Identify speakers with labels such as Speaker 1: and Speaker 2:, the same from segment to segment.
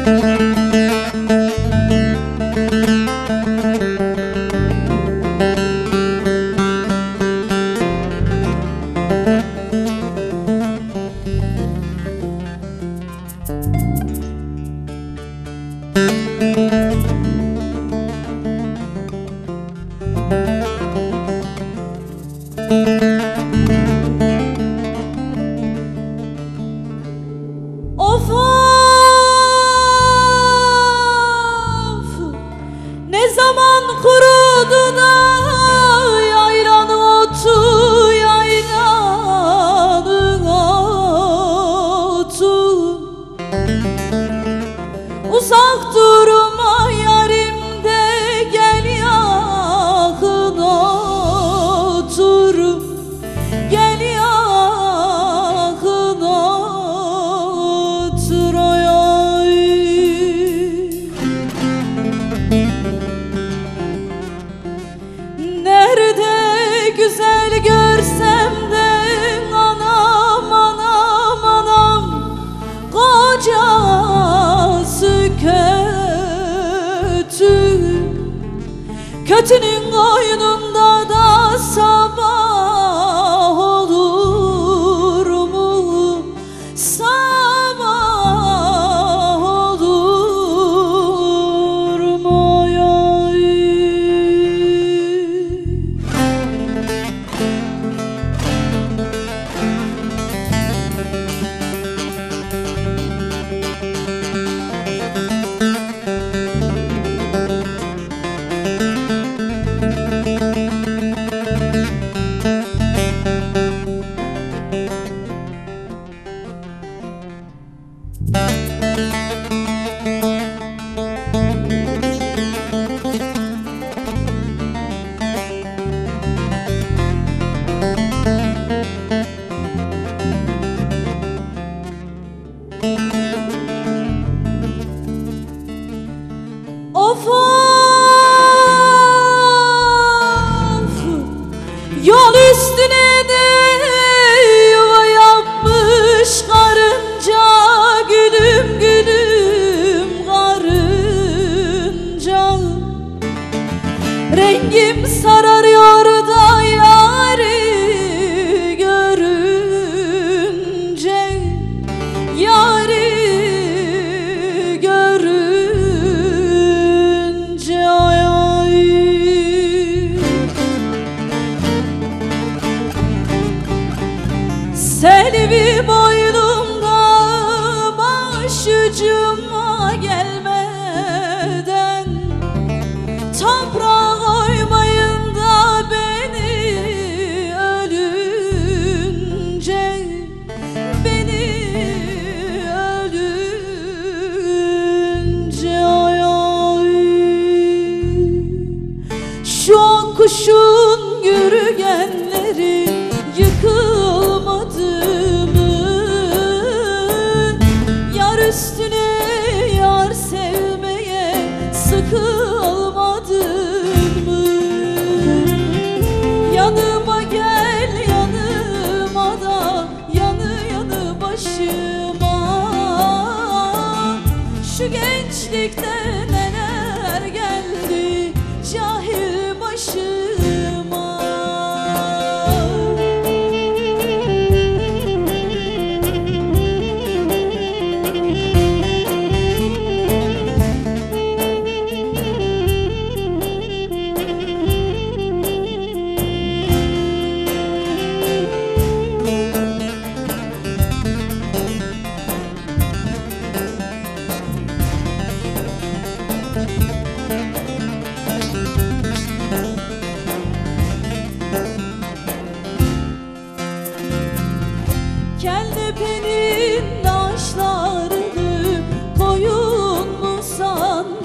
Speaker 1: Of of, ne zaman kurudu da yaylanın otu, yaylanın otu. Uzak durma yarim de gel yakın otur, gel yakın otur oy oy. Nerede güzel görsem de anam anam anam, kocası kötü. Kötünün koynunda da sabah olur mu? Sabah olur mu? Oy oy. Of of, yol üstüne de yuva yapmış karınca, gülüm gülüm karınca. Rengim sararıyor da yari görünce, yari görünce ay ay. Selvi boynumda başucuma gelmeden, toprağa koymayın da beni ölünce, beni ölünce ay ay. Şu an kuşun yürüyenleri yıkılmadı mı? Yar üstüne yar sevmeye sıkılmadın mı? Yanıma gel yanıma da, yanı yanı başıma. Şu gençlikte neler geldi cahil başıma. Kellepenin daşlarını koyun mu sandın?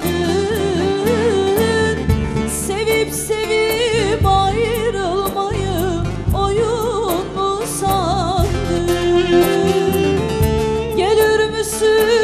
Speaker 1: Sevip sevip ayrılmayı oyun mu sandın? Gelir müsün